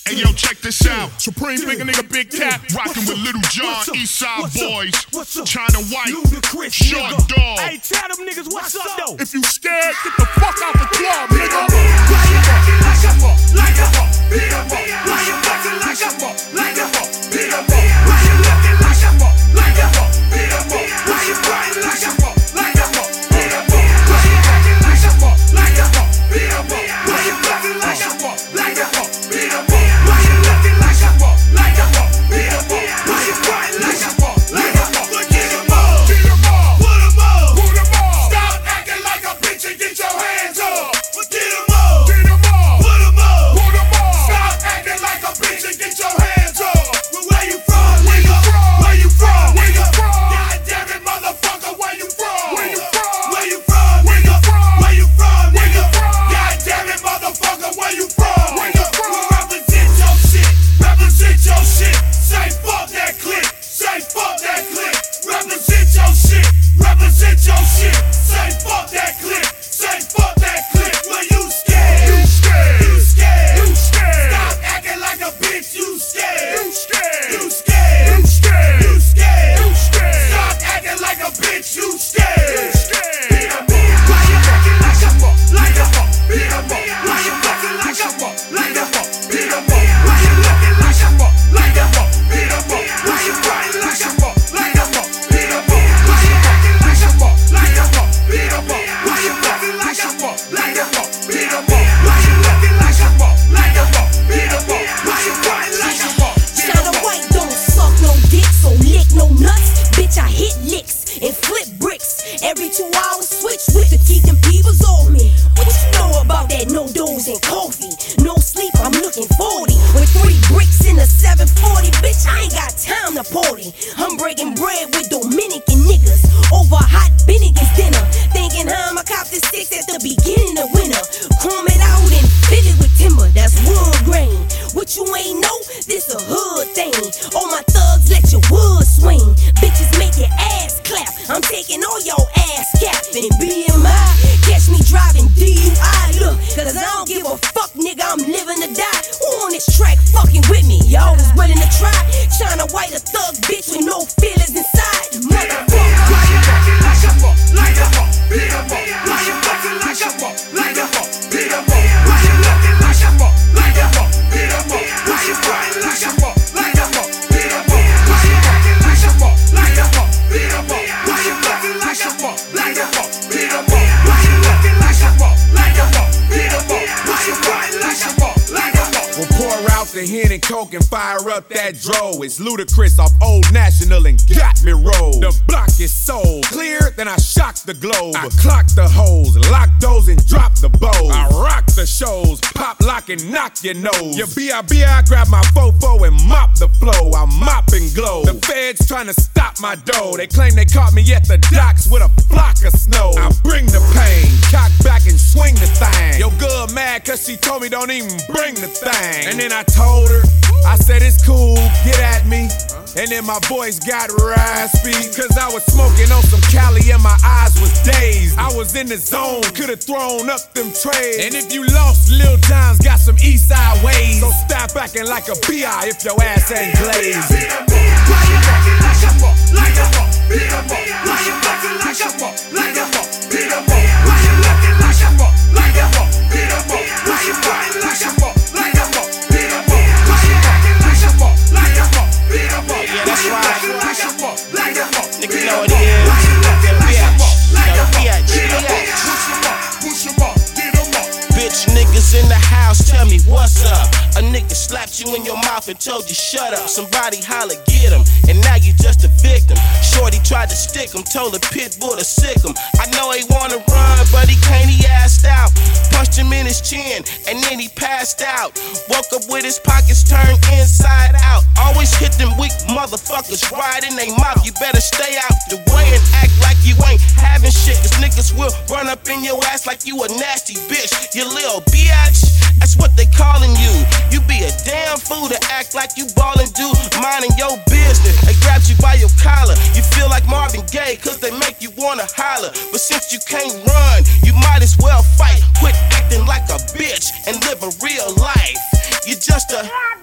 Hey yo, check this out. Supreme big nigga, big cat, rockin' with Little John, Eastside Boys, China White, Short Dog. Hey, tell them niggas what's up though. If you scared, get the fuck out the club, nigga. Why you acting like a fuck? Like a fuck? Beat 'em up. Why you acting like a fuck? Like a fuck? Beat 'em up. Why you looking like a fuck? Like a fuck? Beat 'em up. Why you crying like a fuck? Like a fuck? Beat 'em up. Why you acting like a fuck? Like a fuck? Beat 'em up. Why you acting like a fuck? Like a fuck? Beat 'em up. Why you looking like a fuck? Like a fuck? Beat 'em up. Why you crying like a fuck? Like a fuck? Get 'em up. Get 'em up. Put 'em up. Put 'em up. Stop acting like a bitch and get your hands up. Get 'em up. Get 'em up. Put 'em up. Put 'em up. Stop acting like a bitch and get your hands up. Where you from, nigga? Where you from? Where you from? God damn it, motherfucker, where you from? Where you from? Where you from, nigga? Where you from, nigga? God damn it, motherfucker, where you from? Where you from? Represent your shit. Represent your shit. Say fuck that clique. Say fuck that clique. Represent your shit. Represent your shit. Say fuck that clique. Say fuck that clique. Well, you scared. You scared. You scared. You scared. Stop acting like a bitch. You scared. You scared. You scared. You scared. You scared. You scared. Stop acting like a bitch. You scared. You scared. Beat 'em up. Why you acting like a fuck? Like a fuck? Beat 'em up. Why you acting like a fuck? Like a fuck? Beat 'em up. Why you looking like a fuck? Like a fuck? Beat 'em up. Why you crying like a fuck? Like a fuck? Beat 'em up. Why you acting like a fuck? Like a fuck? Beat 'em up. Why you acting like a fuck? Like a fuck? Beat 'em up. Why you looking like a fuck? Like a fuck? Beat 'em up. Why you crying like a fuck? China White don't suck no dick, so lick no nuts. Bitch, I hit licks and flip bricks. Every 2 hours, switch whip to keep them peoples on me. What you know about that no doze and coffee? No sleep, I'm looking 40. With 3 bricks in a 740, bitch, I ain't got time to party. I'm breaking bread with Dominican niggas over hot Bennigan's dinner. Thinking how I'ma cop the 6 at the beginning of winter. Chrome it out and fill it with timber, that's wood grain. What you ain't know, this a hood thing. All my thugs let your wood swing. Bitches make your ass clap. I'm taking all your ass cap. And BMI, catch me driving DUI. Look, cause I don't give a fuck, nigga, I'm living to die. Who on this track fucking with me? Y'all was willing to try. China White a thug bitch with no feelings inside. Motherfucker. Why you acting like a fuck? Like a fuck? Beat 'em up. Why you acting like a fuck? Like a fuck? Beat 'em up. Why you looking like a fuck? Like a fuck? Beat 'em up. Why you crying like a fuck? Like a fuck? Beat 'em up. Why you acting like a fuck? Like a fuck? Beat 'em up. Why you acting like a fuck? Like a fuck? Beat 'em up. Why you looking like a fuck? Like a fuck? Beat 'em up. Why you crying like a fuck? Like a fuck? We'll pour out the hen and coke and fire up that dro. It's Ludacris off Old National and got me rolled. The block is so clear, then I shock the globe. I clock the hoes, lock those and drop the bows. I rock the shows, pop, lock and knock your nose. Your B.I.B. I grab my fofo and mop the flow. I mop and glow. The feds trying to stop my dough. They claim they caught me at the docks with a flock of snow. I bring the pain, cock back and swing the thing. Yo, good mad cause she told me don't even bring the thing. And then I told her, I said it's cool, get at me. And then my voice got raspy, cause I was smoking on some Cali and my eyes was dazed. I was in the zone, could've thrown up them trays. And if you lost, Lil John's got some east side ways. So stop acting like a B.I. if your ass ain't glazed. Why you acting like a fuck? Like a fuck? Beat 'em up. Why you acting like a fuck? Like a fuck? Beat 'em up. Why you looking like a fuck? Like a fuck? Beat 'em up. Why you crying like a fuck? Like a fuck? Beat 'em up. Why you acting like a fuck? Like a fuck? Beat 'em up. Yeah, that's right. Like a fuck? Like a fuck? Nigga know what it is. Why you looking like a fuck? Like a fuck? Bitch. Beat 'em up. Push 'em up. Push 'em up. Get 'em up. Bitch niggas in the house, tell me what's up. A nigga slapped you in your mouth and told you shut up. Somebody holla, get him, and now you just a victim. Shorty tried to stick him, told the pit bull to sick him. I know he wanna run, but he can't, he assed out. Punched him in his chin, and then he passed out. Woke up with his pockets turned inside out. Always hit them weak motherfuckers right in they mouth. You better stay out the way and act like you ain't having shit. Cause niggas will run up in your ass like you a nasty bitch. You little bitch, that's what they calling you. You be a damn fool to act like you ballin', dude, minding your business. They grabbed you by your collar. You feel like Marvin Gaye, cause they make you wanna holler. But since you can't run, you might as well fight. Quit acting like a bitch and live a real life. You just a